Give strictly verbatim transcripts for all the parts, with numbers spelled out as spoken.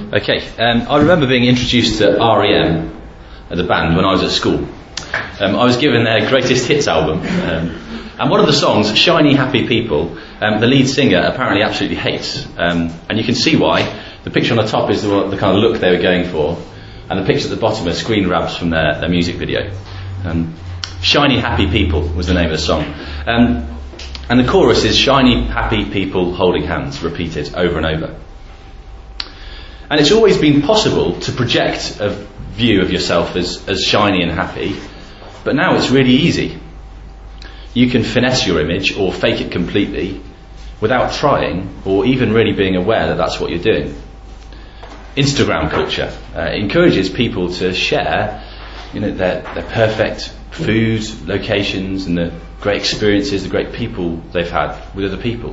Okay, um, I remember being introduced to R E M, uh, the band, when I was at school. Um, I was given their greatest hits album, um, and one of the songs, Shiny Happy People, um, the lead singer apparently absolutely hates, um, and you can see why. The picture on the top is the, the kind of look they were going for, and the picture at the bottom are screen grabs from their, their music video. Um, Shiny Happy People was the name of the song. Um, and the chorus is shiny happy people holding hands, repeated over and over. And it's always been possible to project a view of yourself as, as shiny and happy, but now it's really easy. You can finesse your image or fake it completely without trying or even really being aware that that's what you're doing. Instagram culture uh, encourages people to share, you know, their, their perfect food, locations, and the great experiences, the great people they've had with other people.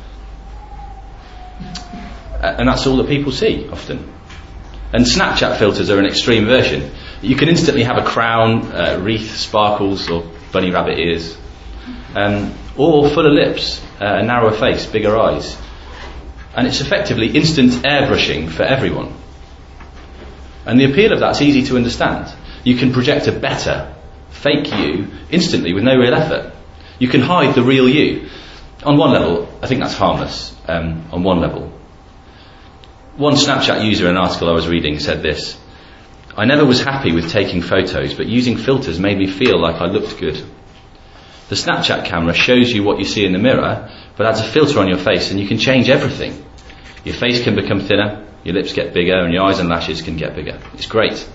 Uh, and that's all that people see often. And Snapchat filters are an extreme version. You can instantly have a crown, uh, wreath, sparkles, or bunny rabbit ears, um, or fuller lips, uh, a narrower face, bigger eyes. And it's effectively instant airbrushing for everyone. And the appeal of that's easy to understand. You can project a better, fake you instantly with no real effort. You can hide the real you. On one level, I think that's harmless, um, on one level. One Snapchat user in an article I was reading said this: "I never was happy with taking photos, but using filters made me feel like I looked good. The Snapchat camera shows you what you see in the mirror, but adds a filter on your face and you can change everything. Your face can become thinner, your lips get bigger, and your eyes and lashes can get bigger. It's great.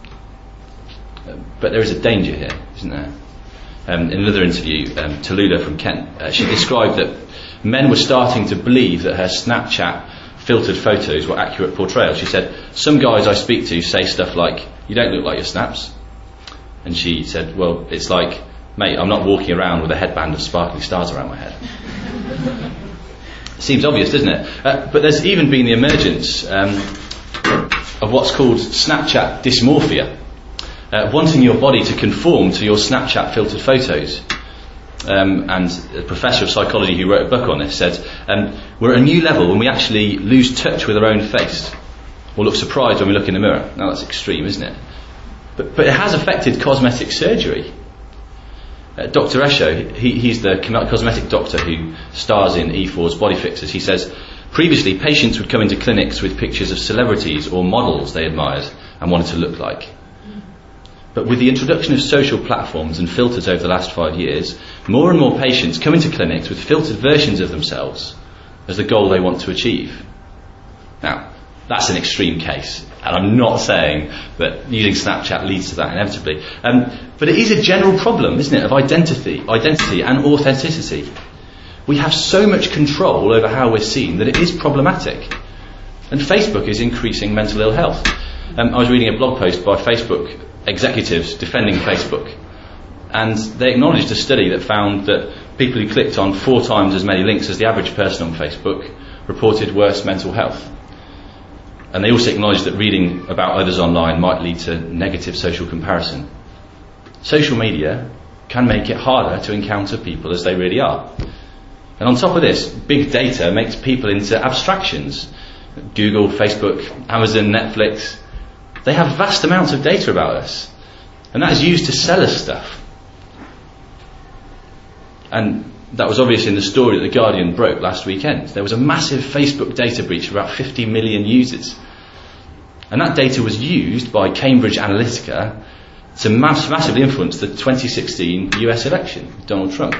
But there is a danger here, isn't there?" Um, in another interview, um, Tallulah from Kent, uh, she described that men were starting to believe that her Snapchat filtered photos were accurate portrayals. She said, "Some guys I speak to say stuff like, 'You don't look like your snaps.'" And she said, "Well, it's like, mate, I'm not walking around with a headband of sparkly stars around my head." Seems obvious, doesn't it? Uh, but there's even been the emergence um, of what's called Snapchat dysmorphia, uh, wanting your body to conform to your Snapchat filtered photos. Um, and a professor of psychology who wrote a book on this said, um, we're at a new level when we actually lose touch with our own face, or look surprised when we look in the mirror. Now that's extreme, isn't it? But, but it has affected cosmetic surgery. Uh, Doctor Esho, he, he's the cosmetic doctor who stars in E four's Body Fixers. He says, previously patients would come into clinics with pictures of celebrities or models they admired and wanted to look like. But with the introduction of social platforms and filters over the last five years, more and more patients come into clinics with filtered versions of themselves as the goal they want to achieve. Now, that's an extreme case, and I'm not saying that using Snapchat leads to that inevitably. Um, but it is a general problem, isn't it, of identity, identity and authenticity. We have so much control over how we're seen that it is problematic. And Facebook is increasing mental ill health. Um, I was reading a blog post by Facebook executives defending Facebook, and they acknowledged a study that found that people who clicked on four times as many links as the average person on Facebook reported worse mental health. And they also acknowledged that reading about others online might lead to negative social comparison. Social media can make it harder to encounter people as they really are. And on top of this, big data makes people into abstractions. Google, Facebook, Amazon, Netflix, they have vast amounts of data about us, and that is used to sell us stuff. And that was obvious in the story that The Guardian broke last weekend. There was a massive Facebook data breach of about fifty million users, and that data was used by Cambridge Analytica to mass- massively influence the twenty sixteen U S election with Donald Trump.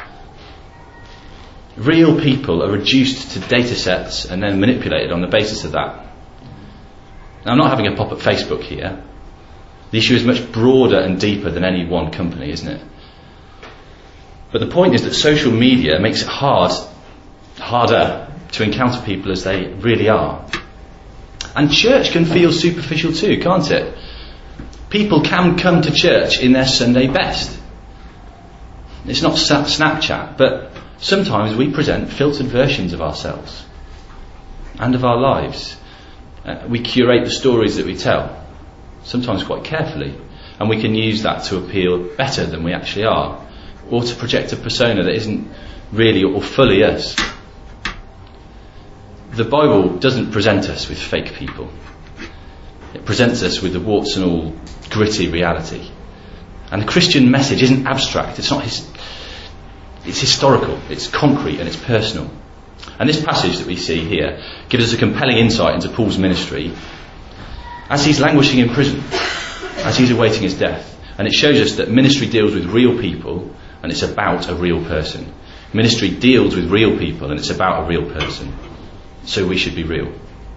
Real people are reduced to data sets and then manipulated on the basis of that. Now, I'm not having a pop at Facebook here. The issue is much broader and deeper than any one company, isn't it? But the point is that social media makes it hard, harder to encounter people as they really are. And church can feel superficial too, can't it? People can come to church in their Sunday best. It's not Snapchat, but sometimes we present filtered versions of ourselves and of our lives. Uh, we curate the stories that we tell, sometimes quite carefully, and we can use that to appeal better than we actually are, or to project a persona that isn't really or fully us. the Bible doesn't present us with fake people. It presents us with the warts and all gritty reality. And the Christian message isn't abstract. It's not his, it's historical, it's concrete, and it's personal. And this passage that we see here gives us a compelling insight into Paul's ministry as he's languishing in prison, as he's awaiting his death. And it shows us that ministry deals with real people, and it's about a real person. Ministry deals with real people, and it's about a real person. So we should be real.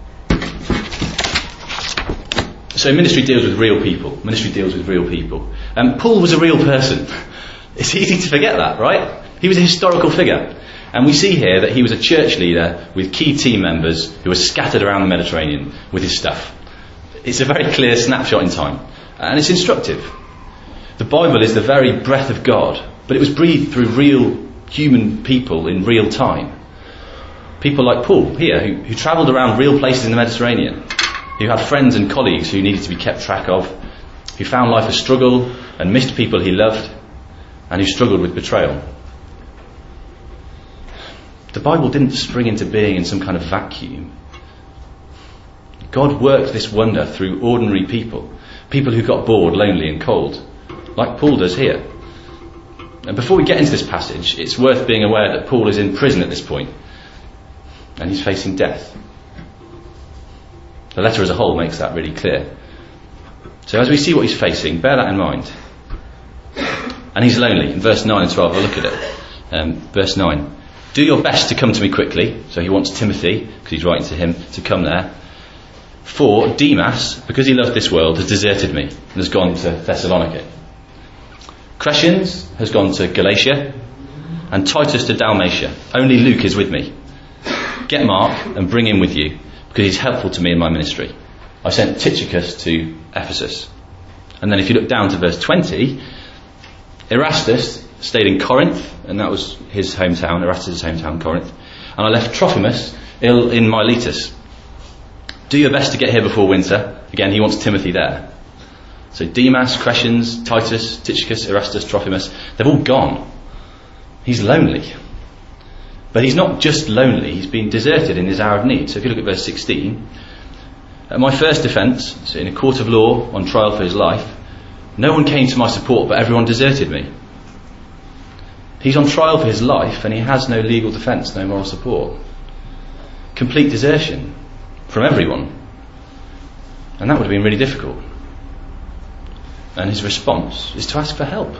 So ministry deals with real people. Ministry deals with real people. And um, Paul was a real person. It's easy to forget that, right? He was a historical figure. And we see here that he was a church leader with key team members who were scattered around the Mediterranean with his stuff. It's a very clear snapshot in time. And it's instructive. The Bible is the very breath of God, but it was breathed through real human people in real time. People like Paul here, who, who travelled around real places in the Mediterranean, who had friends and colleagues who needed to be kept track of, who found life a struggle and missed people he loved, and who struggled with betrayal. The Bible didn't spring into being in some kind of vacuum. God worked this wonder through ordinary people, people who got bored, lonely and cold, like Paul does here. And before we get into this passage, it's worth being aware that Paul is in prison at this point, and he's facing death. The letter as a whole makes that really clear. So as we see what he's facing, bear that in mind. And he's lonely. In verse nine and twelve, we'll look at it. Um, verse nine. Do your best to come to me quickly. So he wants Timothy, because he's writing to him, to come there. For Demas, because he loved this world, has deserted me and has gone to Thessalonica. Crescens has gone to Galatia, and Titus to Dalmatia. Only Luke is with me. Get Mark and bring him with you, because he's helpful to me in my ministry. I sent Tychicus to Ephesus. And then if you look down to verse twenty, Erastus stayed in Corinth, and that was his hometown, Erastus' hometown, Corinth. And I left Trophimus ill in Miletus. Do your best to get here before winter. Again, he wants Timothy there. So Demas, Crescens, Titus, Tychicus, Erastus, Trophimus, they've all gone. He's lonely. But he's not just lonely, he's been deserted in his hour of need. So if you look at verse sixteen, at my first defence, so in a court of law on trial for his life, no one came to my support, but everyone deserted me. He's on trial for his life and he has no legal defence, no moral support. Complete desertion from everyone. And that would have been really difficult. And his response is to ask for help.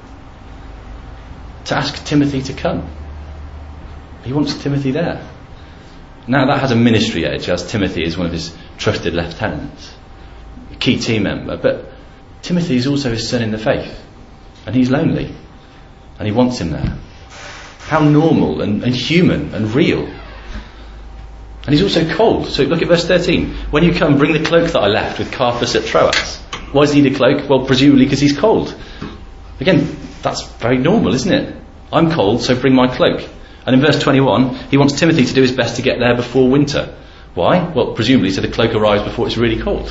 To ask Timothy to come. He wants Timothy there. Now that has a ministry edge, as Timothy is one of his trusted lieutenants, a key team member. But Timothy is also his son in the faith. And he's lonely. And he wants him there. How normal and, and human and real. And he's also cold. So look at verse thirteen. When you come, bring the cloak that I left with Carpus at Troas. Why does he need a cloak? Well, presumably because he's cold. Again, that's very normal, isn't it? I'm cold, so bring my cloak. And in verse twenty-one, he wants Timothy to do his best to get there before winter. Why? Well, presumably so the cloak arrives before it's really cold.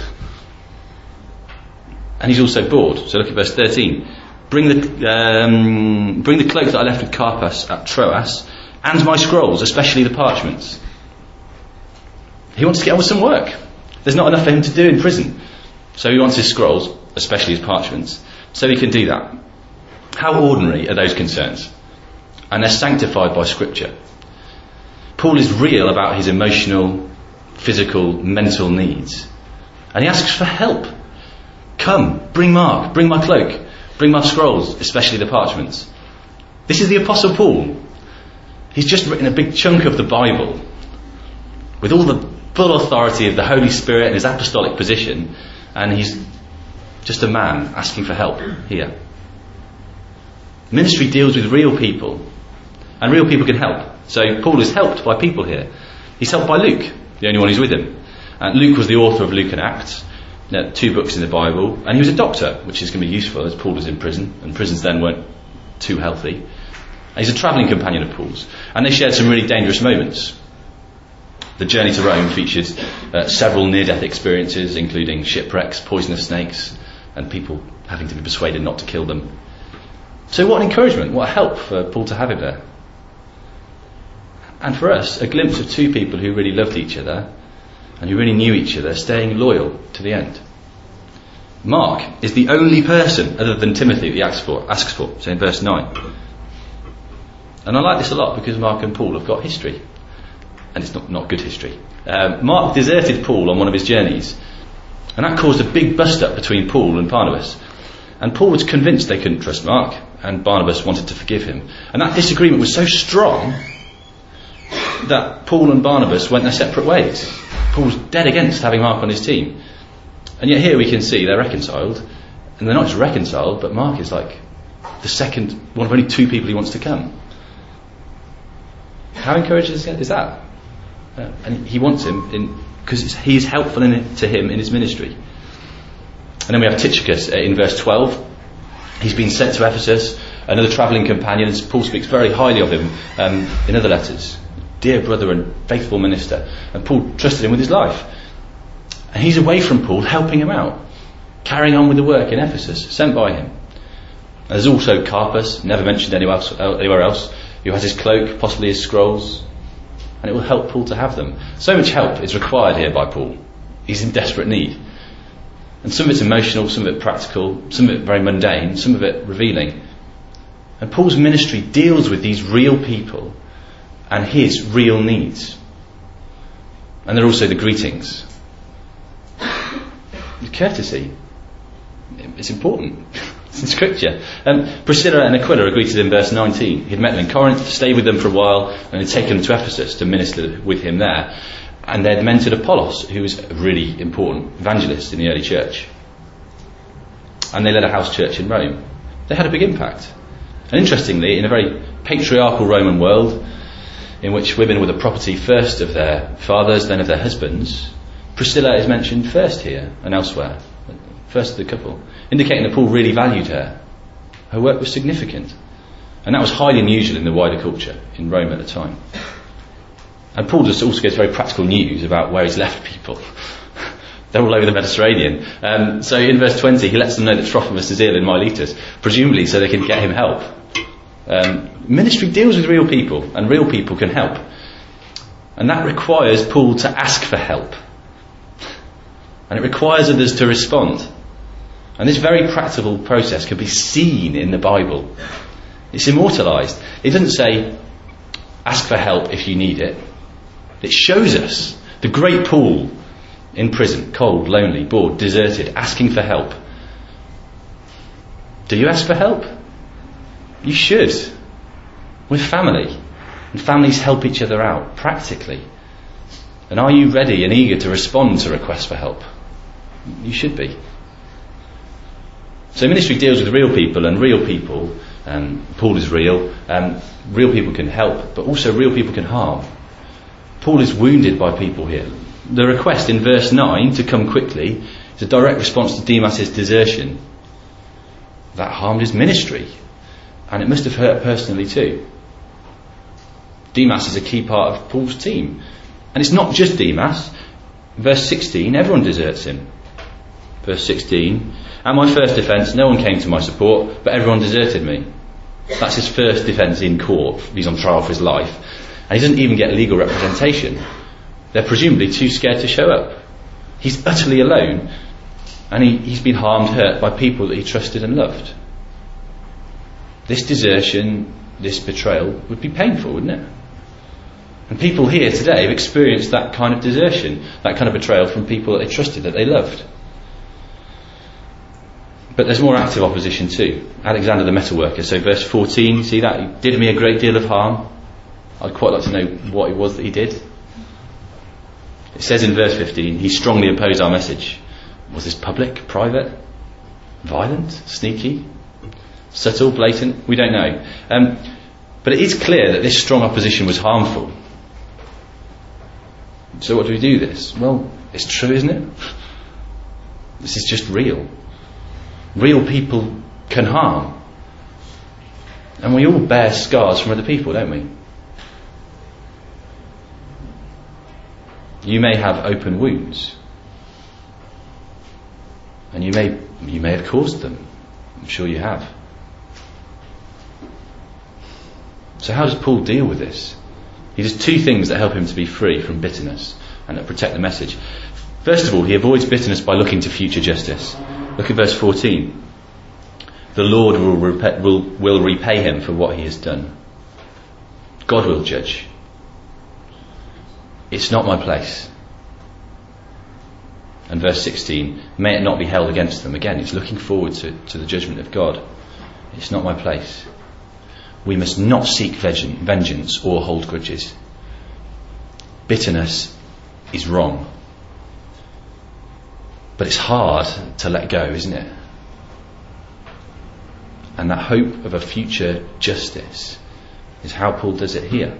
And he's also bored. So look at verse thirteen. Bring the um, bring the cloak that I left with Carpus at Troas, and my scrolls, especially the parchments. He wants to get on with some work. There's not enough for him to do in prison. So he wants his scrolls, especially his parchments, so he can do that. How ordinary are those concerns? And they're sanctified by Scripture. Paul is real about his emotional, physical, mental needs. And he asks for help. Come, bring Mark, bring my cloak, bring my scrolls, especially the parchments. This is the Apostle Paul. He's just written a big chunk of the Bible with all the full authority of the Holy Spirit and his apostolic position, and he's just a man asking for help here. Ministry deals with real people, and real people can help. So Paul is helped by people here. He's helped by Luke, the only one who's with him. And Luke was the author of Luke and Acts, two books in the Bible, and he was a doctor, which is going to be useful as Paul was in prison, and prisons then weren't too healthy. And he's a travelling companion of Paul's, and they shared some really dangerous moments. The journey to Rome featured uh, several near-death experiences, including shipwrecks, poisonous snakes, and people having to be persuaded not to kill them. So what an encouragement, what a help for Paul to have him there. And for us, a glimpse of two people who really loved each other and who really knew each other, staying loyal to the end. Mark is the only person other than Timothy that he asks for, asks for, so in verse nine. And I like this a lot because Mark and Paul have got history. And it's not, not good history. Um, Mark deserted Paul on one of his journeys. And that caused a big bust-up between Paul and Barnabas. And Paul was convinced they couldn't trust Mark, and Barnabas wanted to forgive him. And that disagreement was so strong that Paul and Barnabas went their separate ways. Paul's dead against having Mark on his team. And yet here we can see they're reconciled. And they're not just reconciled, but Mark is like the second, one of only two people he wants to come. How encouraging is that? Uh, and he wants him in because he's helpful in it, to him in his ministry. And then we have Tychicus uh, in verse twelve. He's been sent to Ephesus, another travelling companion, and Paul speaks very highly of him um, in other letters. Dear brother and faithful minister. And Paul trusted him with his life. And he's away from Paul, helping him out, carrying on with the work in Ephesus, sent by him. And there's also Carpus, never mentioned anywhere else, anywhere else, who has his cloak, possibly his scrolls, and it will help Paul to have them. So much help is required here by Paul. He's in desperate need. And some of it's emotional, some of it practical, some of it very mundane, some of it revealing. And Paul's ministry deals with these real people and his real needs. And there are also the greetings. The courtesy. It's important. It's in Scripture. Um, Priscilla and Aquila are greeted in verse nineteen. He'd met them in Corinth, stayed with them for a while, and had taken them to Ephesus to minister with him there. And they'd mentored Apollos, who was a really important evangelist in the early church. And they led a house church in Rome. They had a big impact. And interestingly, in a very patriarchal Roman world, in which women were the property first of their fathers, then of their husbands, Priscilla is mentioned first here and elsewhere. First of the couple, indicating that Paul really valued her. Her work was significant, and that was highly unusual in the wider culture in Rome at the time. And Paul just also gives very practical news about where he's left people. They're all over the Mediterranean. Um, so in verse twenty, he lets them know that Trophimus is ill in Miletus, presumably so they can get him help. Um, ministry deals with real people, and real people can help. And that requires Paul to ask for help. And it requires others to respond. And this very practical process can be seen in the Bible. It's immortalised. It doesn't say, ask for help if you need it. It shows us the great Paul in prison, cold, lonely, bored, deserted, asking for help. Do you ask for help? You should. We're family. And families help each other out, practically. And are you ready and eager to respond to requests for help? You should be. So ministry deals with real people, and real people, um, Paul is real, um, real people can help, but also real people can harm. Paul is wounded by people here. The request in verse nine to come quickly is a direct response to Demas's desertion. That harmed his ministry, and it must have hurt personally too. Demas is a key part of Paul's team, and it's not just Demas. Verse sixteen, everyone deserts him. Verse sixteen, at my first defence, no one came to my support, but everyone deserted me. That's his first defence in court. He's on trial for his life. And he doesn't even get legal representation. They're presumably too scared to show up. He's utterly alone, and he, he's been harmed, hurt by people that he trusted and loved. This desertion, this betrayal would be painful, wouldn't it? And people here today have experienced that kind of desertion, that kind of betrayal from people that they trusted, that they loved. But there's more active opposition too. Alexander the metalworker, so verse fourteen, see that? He did me a great deal of harm. I'd quite like to know what it was that he did. It says in verse fifteen, he strongly opposed our message. Was this public, private, violent, sneaky, subtle, blatant? We don't know. Um, but it is clear that this strong opposition was harmful. So what do we do this? Well, it's true, isn't it? This is just real. Real people can harm. And we all bear scars from other people, don't we? You may have open wounds. And you may you may have caused them. I'm sure you have. So how does Paul deal with this? He does two things that help him to be free from bitterness and that protect the message. First of all, he avoids bitterness by looking to future justice. Look at verse fourteen. The Lord will repay, will, will repay him for what he has done. God will judge. It's not my place. And verse sixteen, may it not be held against them. Again, it's looking forward to, to the judgment of God. It's not my place. We must not seek vengeance or hold grudges. Bitterness is wrong. But it's hard to let go, isn't it? And that hope of a future justice is how Paul does it here.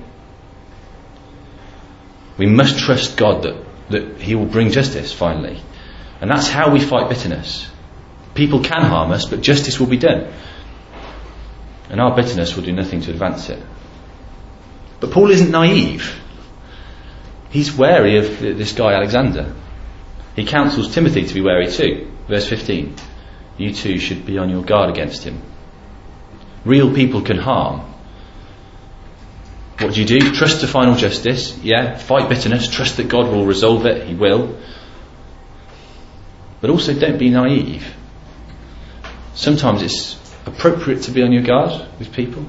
We must trust God that, that he will bring justice finally. And that's how we fight bitterness. People can harm us, but justice will be done. And our bitterness will do nothing to advance it. But Paul isn't naive. He's wary of this guy Alexander. He counsels Timothy to be wary too. Verse fifteen. You too should be on your guard against him. Real people can harm. What do you do? Trust to final justice. Yeah, fight bitterness. Trust that God will resolve it. He will. But also don't be naive. Sometimes it's appropriate to be on your guard with people.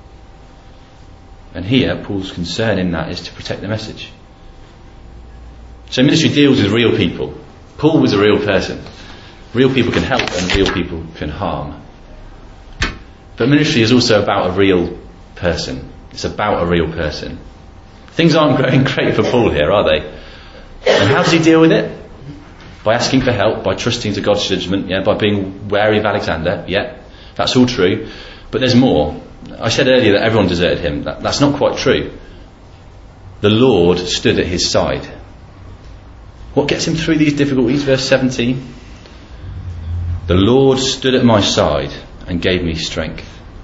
And here, Paul's concern in that is to protect the message. So ministry deals with real people. Paul was a real person. Real people can help and real people can harm. But ministry is also about a real person. It's about a real person. Things aren't going great for Paul here, are they? And how does he deal with it? By asking for help, by trusting to God's judgment, yeah, by being wary of Alexander, yeah, that's all true. But there's more. I said earlier that everyone deserted him. That, that's not quite true. The Lord stood at his side. What gets him through these difficulties? Verse seventeen. The Lord stood at my side and gave me strength.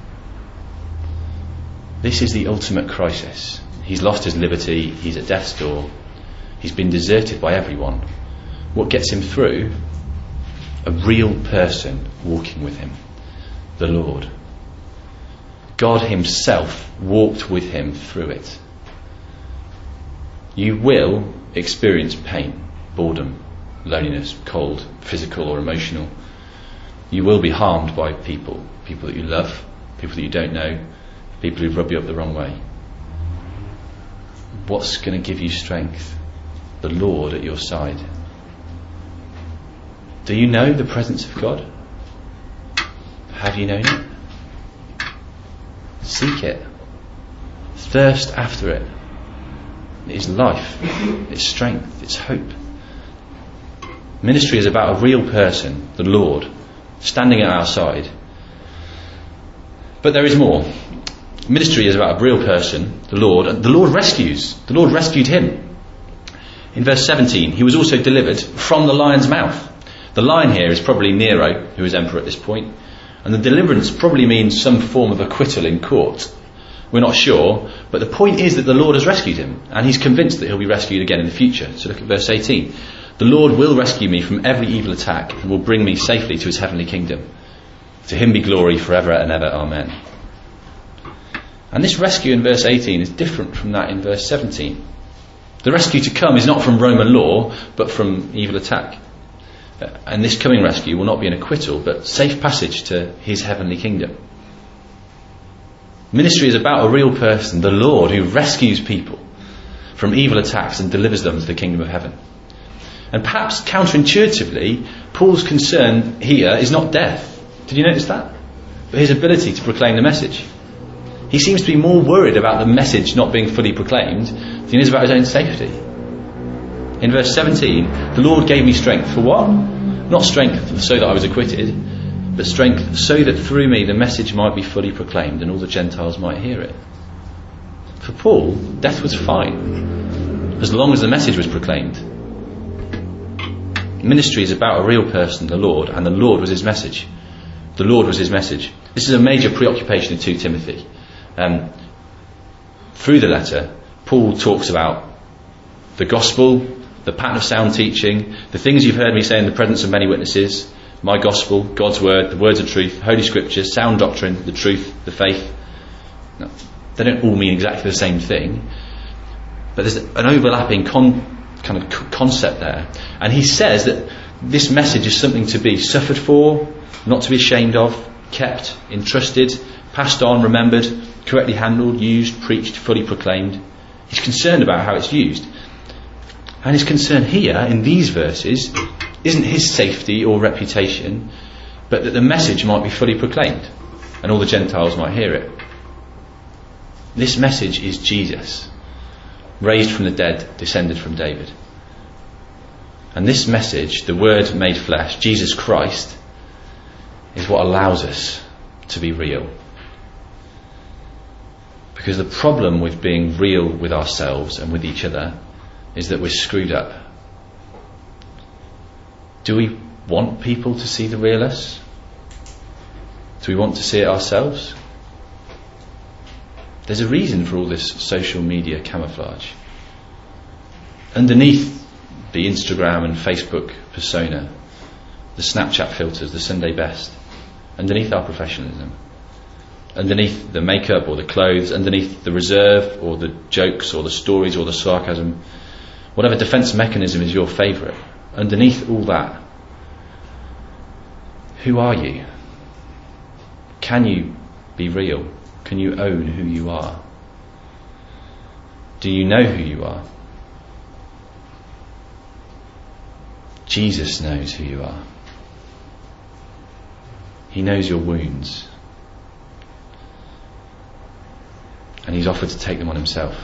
This is the ultimate crisis. He's lost his liberty. He's at death's door. He's been deserted by everyone. What gets him through? A real person walking with him. The Lord. God himself walked with him through it. You will experience pain, boredom, loneliness, cold, physical or emotional. You will be harmed by people, people that you love, people that you don't know, people who rub you up the wrong way. What's going to give you strength? The Lord at your side. Do you know the presence of God? Have you known it? Seek it. Thirst after it. It is life. It's strength. It's hope. Ministry is about a real person, the Lord, standing at our side. But there is more. Ministry is about a real person, the Lord, and the Lord rescues. The Lord rescued him. In verse seventeen, he was also delivered from the lion's mouth. The lion here is probably Nero, who is emperor at this point, and the deliverance probably means some form of acquittal in court. We're not sure, but the point is that the Lord has rescued him, and he's convinced that he'll be rescued again in the future. So look at verse eighteen. The Lord will rescue me from every evil attack and will bring me safely to his heavenly kingdom. To him be glory forever and ever. Amen. And this rescue in verse eighteen is different from that in verse seventeen. The rescue to come is not from Roman law, but from evil attack. And this coming rescue will not be an acquittal, but safe passage to his heavenly kingdom. Ministry is about a real person, the Lord, who rescues people from evil attacks and delivers them to the kingdom of heaven. And perhaps counterintuitively, Paul's concern here is not death. Did you notice that? But his ability to proclaim the message. He seems to be more worried about the message not being fully proclaimed than he is about his own safety. In verse seventeen, the Lord gave me strength. For what? Not strength so that I was acquitted, but strength so that through me the message might be fully proclaimed and all the Gentiles might hear it. For Paul, death was fine, as long as the message was proclaimed. Ministry is about a real person, the Lord, and the Lord was his message. The Lord was his message. This is a major preoccupation of Second Timothy. Um, through the letter, Paul talks about the gospel, the pattern of sound teaching, the things you've heard me say in the presence of many witnesses, my gospel, God's word, the words of truth, holy scriptures, sound doctrine, the truth, the faith. No, they don't all mean exactly the same thing, But there's an overlapping con, kind of concept there. And he says that this message is something to be suffered for, not to be ashamed of, kept, entrusted, passed on, remembered, correctly handled, used, preached, fully proclaimed. He's concerned about how it's used. And his concern here, in these verses, isn't his safety or reputation, but that the message might be fully proclaimed, and all the Gentiles might hear it. This message is Jesus, raised from the dead, descended from David. And this message, the Word made flesh, Jesus Christ, is what allows us to be real. Because the problem with being real with ourselves and with each other is that we're screwed up. Do we want people to see the real us? Do we want to see it ourselves? There's a reason for all this social media camouflage. Underneath the Instagram and Facebook persona, the Snapchat filters, the Sunday best, underneath our professionalism, underneath the makeup or the clothes, underneath the reserve or the jokes or the stories or the sarcasm, whatever defence mechanism is your favourite, underneath all that, who are you? Can you be real? Can you own who you are? Do you know who you are? Jesus knows who you are. He knows your wounds. And he's offered to take them on himself.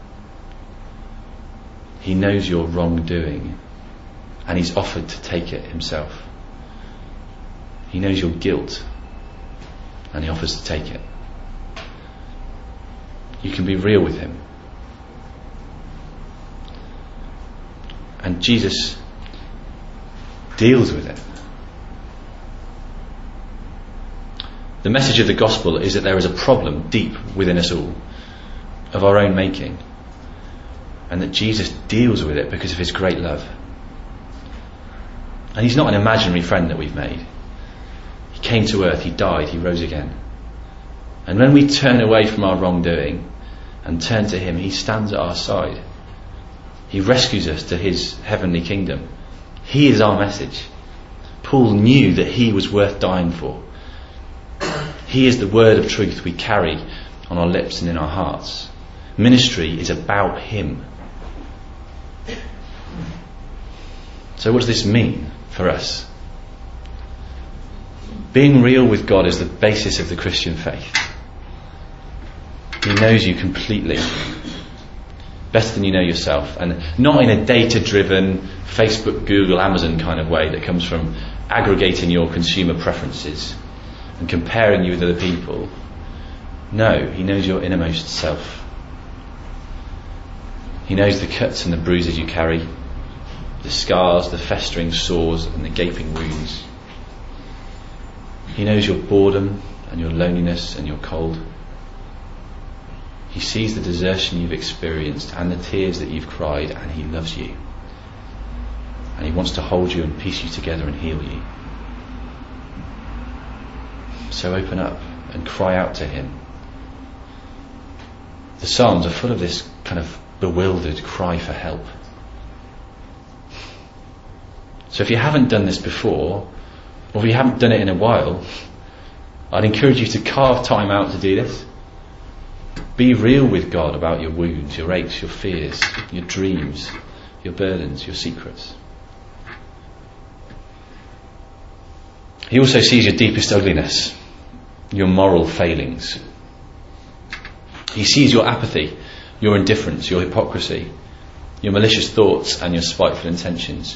He knows your wrongdoing, and he's offered to take it himself. He knows your guilt, and he offers to take it. You can be real with him. And Jesus deals with it. The message of the gospel is that there is a problem deep within us all, of our own making, and that Jesus deals with it because of his great love. And he's not an imaginary friend that we've made. He came to earth, he died, he rose again. And when we turn away from our wrongdoing and turn to him, he stands at our side. He rescues us to his heavenly kingdom. He is our message. Paul knew that he was worth dying for. He is the word of truth we carry on our lips and in our hearts. Ministry is about him. So what does this mean for us? Being real with God is the basis of the Christian faith. He knows you completely, better than you know yourself, and not in a data-driven Facebook, Google, Amazon kind of way that comes from aggregating your consumer preferences and comparing you with other people. No, he knows your innermost self. He knows the cuts and the bruises you carry, the scars, the festering sores and the gaping wounds. He knows your boredom and your loneliness and your cold. He sees the desertion you've experienced and the tears that you've cried, and he loves you. And he wants to hold you and piece you together and heal you. So open up and cry out to him. The Psalms are full of this kind of bewildered cry for help. So if you haven't done this before, or if you haven't done it in a while, I'd encourage you to carve time out to do this. Be real with God about your wounds, your aches, your fears, your dreams, your burdens, your secrets. He also sees your deepest ugliness, your moral failings. He sees your apathy, your indifference, your hypocrisy, your malicious thoughts and your spiteful intentions.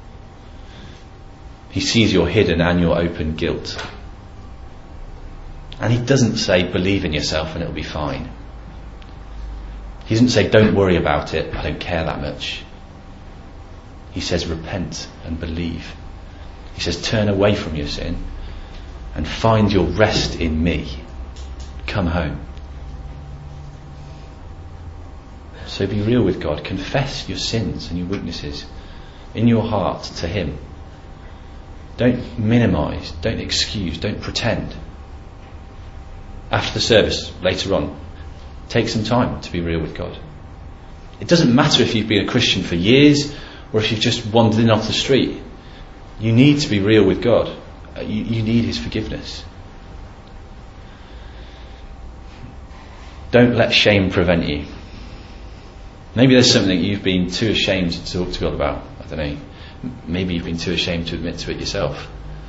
He sees your hidden and your open guilt. And he doesn't say, believe in yourself and it'll be fine. He doesn't say, don't worry about it, I don't care that much. He says, repent and believe. He says, turn away from your sin and find your rest in me. Come home. So be real with God. Confess your sins and your weaknesses in your heart to him. Don't minimise, don't excuse, don't pretend. After the service, later on, take some time to be real with God. It doesn't matter if you've been a Christian for years or if you've just wandered in off the street. You need to be real with God. You, you need his forgiveness. Don't let shame prevent you. Maybe there's something you've been too ashamed to talk to God about. I don't know. Maybe you've been too ashamed to admit to it yourself.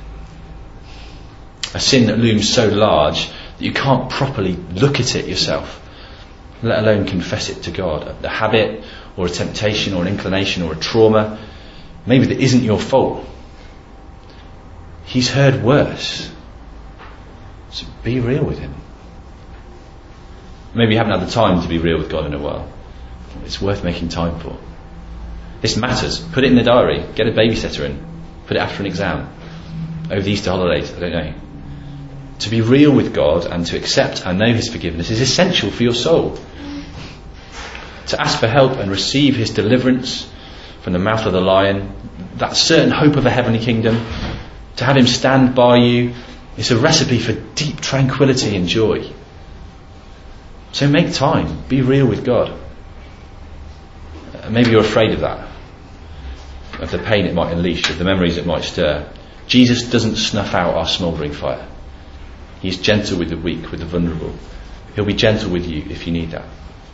A sin that looms so large that you can't properly look at it yourself, let alone confess it to God. A habit or a temptation or an inclination or a trauma, maybe that isn't your fault. He's heard worse. So be real with him. Maybe you haven't had the time to be real with God in a while. It's worth making time for. This matters. Put it in the diary. Get a babysitter in. Put it after an exam. Over the Easter holidays. I don't know. To be real with God and to accept and know his forgiveness is essential for your soul. To ask for help and receive his deliverance from the mouth of the lion, that certain hope of a heavenly kingdom, to have him stand by you, is a recipe for deep tranquility and joy. So make time. Be real with God. Uh, maybe you're afraid of that, of the pain it might unleash, of the memories it might stir. Jesus doesn't snuff out our smouldering fire. He's gentle with the weak, with the vulnerable. He'll be gentle with you if you need that.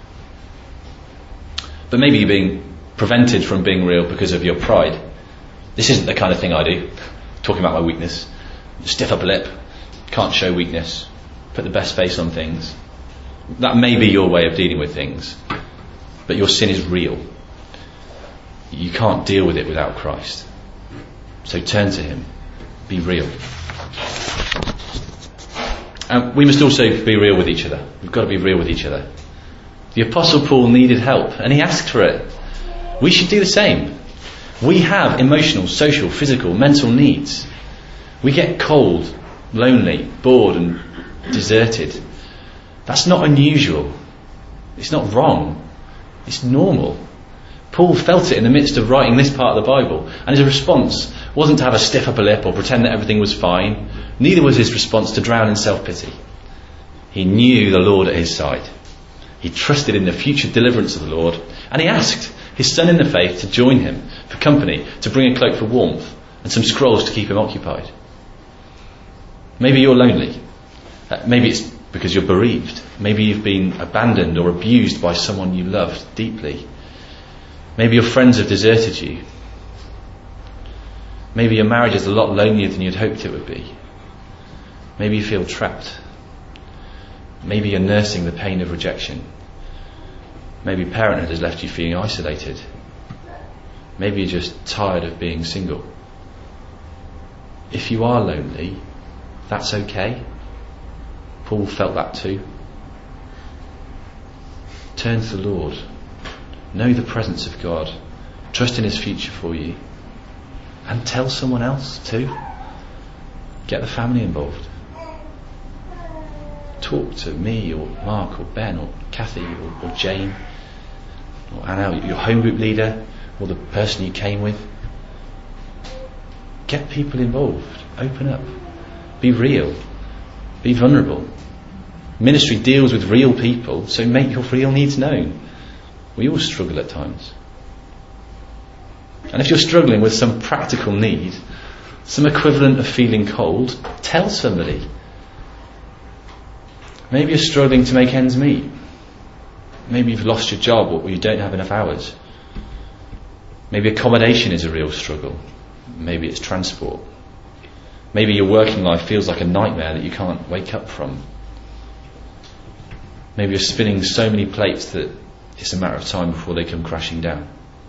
But maybe you're being prevented from being real because of your pride. This isn't the kind of thing I do. Talking about my weakness. Stiff upper lip. Can't show weakness. Put the best face on things. That may be your way of dealing with things. But your sin is real. You can't deal with it without Christ. So turn to him. Be real. And we must also be real with each other. We've got to be real with each other. The Apostle Paul needed help and he asked for it. We should do the same. We have emotional, social, physical, mental needs. We get cold, lonely, bored and deserted. That's not unusual. It's not wrong. It's normal. Paul felt it in the midst of writing this part of the Bible, and his response wasn't to have a stiff upper lip or pretend that everything was fine. Neither was his response to drown in self-pity. He knew the Lord at his side. He trusted in the future deliverance of the Lord, and he asked his son in the faith to join him for company, to bring a cloak for warmth and some scrolls to keep him occupied. Maybe you're lonely. Uh, maybe it's because you're bereaved. Maybe you've been abandoned or abused by someone you loved deeply. Maybe your friends have deserted you. Maybe your marriage is a lot lonelier than you'd hoped it would be. Maybe you feel trapped. Maybe you're nursing the pain of rejection. Maybe parenthood has left you feeling isolated. Maybe you're just tired of being single. If you are lonely, that's okay. Paul felt that too. Turn to the Lord. Know the presence of God. Trust in his future for you. And tell someone else too. Get the family involved. Talk to me or Mark or Ben or Kathy or, or Jane or Anna, your home group leader, or the person you came with. Get people involved. Open up. Be real. Be vulnerable. Ministry deals with real people, so make your real needs known. We all struggle at times. And if you're struggling with some practical need, some equivalent of feeling cold, tell somebody. Maybe you're struggling to make ends meet. Maybe you've lost your job or you don't have enough hours. Maybe accommodation is a real struggle. Maybe it's transport. Maybe your working life feels like a nightmare that you can't wake up from. Maybe you're spinning so many plates that it's a matter of time before they come crashing down.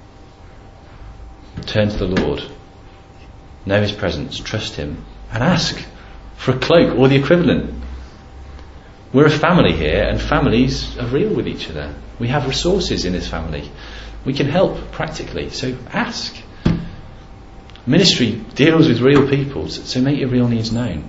Turn to the Lord. Know his presence. Trust him. And ask for a cloak or the equivalent. We're a family here, and families are real with each other. We have resources in this family. We can help practically, so ask. Ministry deals with real people, so make your real needs known.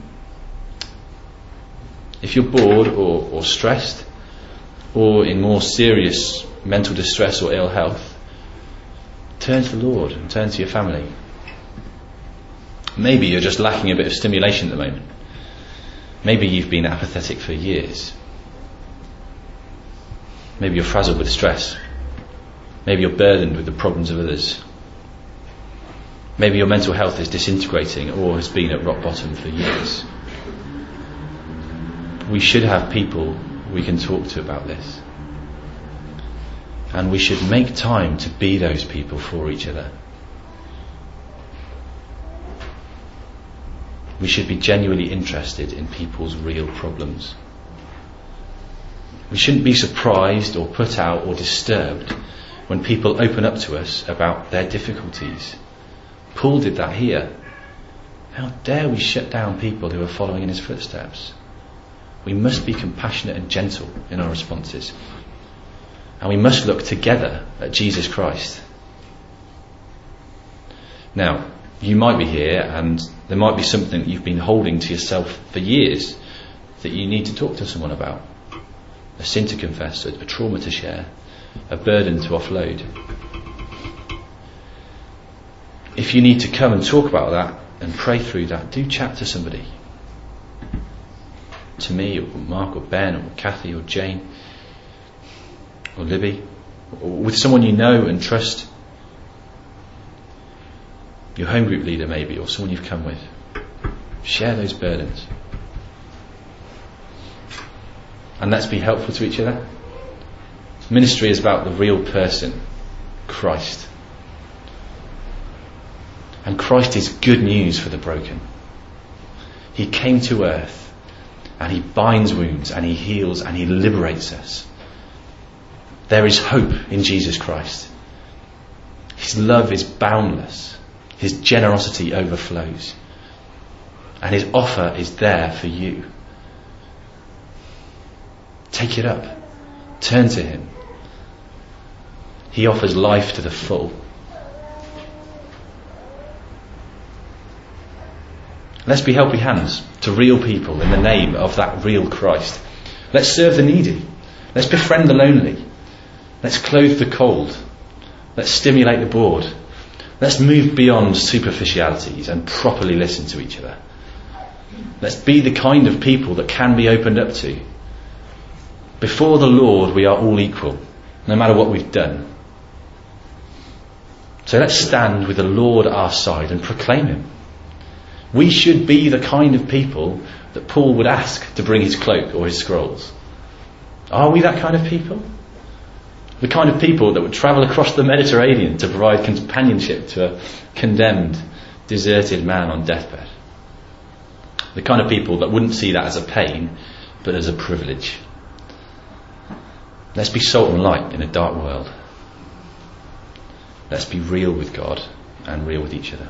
If you're bored or, or stressed, or in more serious mental distress or ill health, turn to the Lord and turn to your family. Maybe you're just lacking a bit of stimulation at the moment. Maybe you've been apathetic for years. Maybe you're frazzled with stress. Maybe you're burdened with the problems of others. Maybe your mental health is disintegrating or has been at rock bottom for years. We should have people we can talk to about this. And we should make time to be those people for each other. We should be genuinely interested in people's real problems. We shouldn't be surprised or put out or disturbed when people open up to us about their difficulties. Paul did that here. How dare we shut down people who are following in his footsteps? We must be compassionate and gentle in our responses. And we must look together at Jesus Christ. Now, you might be here and there might be something that you've been holding to yourself for years that you need to talk to someone about. A sin to confess, a, a trauma to share, a burden to offload. If you need to come and talk about that and pray through that, do chat to somebody. To me, or Mark, or Ben, or Kathy, or Jane, or Libby, or with someone you know and trust. Your home group leader maybe, or someone you've come with. Share those burdens. And let's be helpful to each other. Ministry is about the real person, Christ. And Christ is good news for the broken. He came to earth and he binds wounds and he heals and he liberates us. There is hope in Jesus Christ. His love is boundless. His generosity overflows. And his offer is there for you. Take it up. Turn to him. He offers life to the full. Let's be helping hands to real people in the name of that real Christ. Let's serve the needy. Let's befriend the lonely. Let's clothe the cold. Let's stimulate the bored. Let's move beyond superficialities and properly listen to each other. Let's be the kind of people that can be opened up to. Before the Lord, we are all equal, no matter what we've done. So let's stand with the Lord at our side and proclaim him. We should be the kind of people that Paul would ask to bring his cloak or his scrolls. Are we that kind of people? The kind of people that would travel across the Mediterranean to provide companionship to a condemned, deserted man on deathbed. The kind of people that wouldn't see that as a pain, but as a privilege. Let's be salt and light in a dark world. Let's be real with God and real with each other.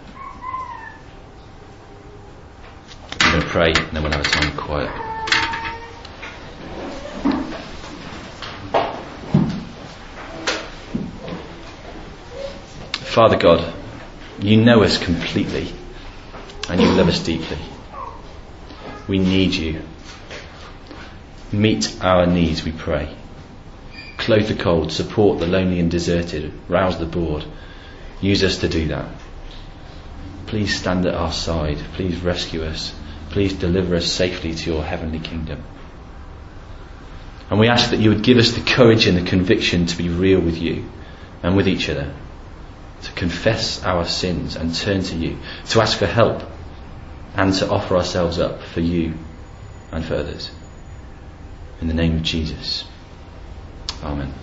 I'm going to pray and then we'll have a time of quiet. Father God, you know us completely and you love us deeply. We need you. Meet our needs, we pray. Clothe the cold, support the lonely and deserted, rouse the bored. Use us to do that. Please stand at our side. Please rescue us. Please deliver us safely to your heavenly kingdom. And we ask that you would give us the courage and the conviction to be real with you and with each other, to confess our sins and turn to you, to ask for help and to offer ourselves up for you and for others. In the name of Jesus. Amen.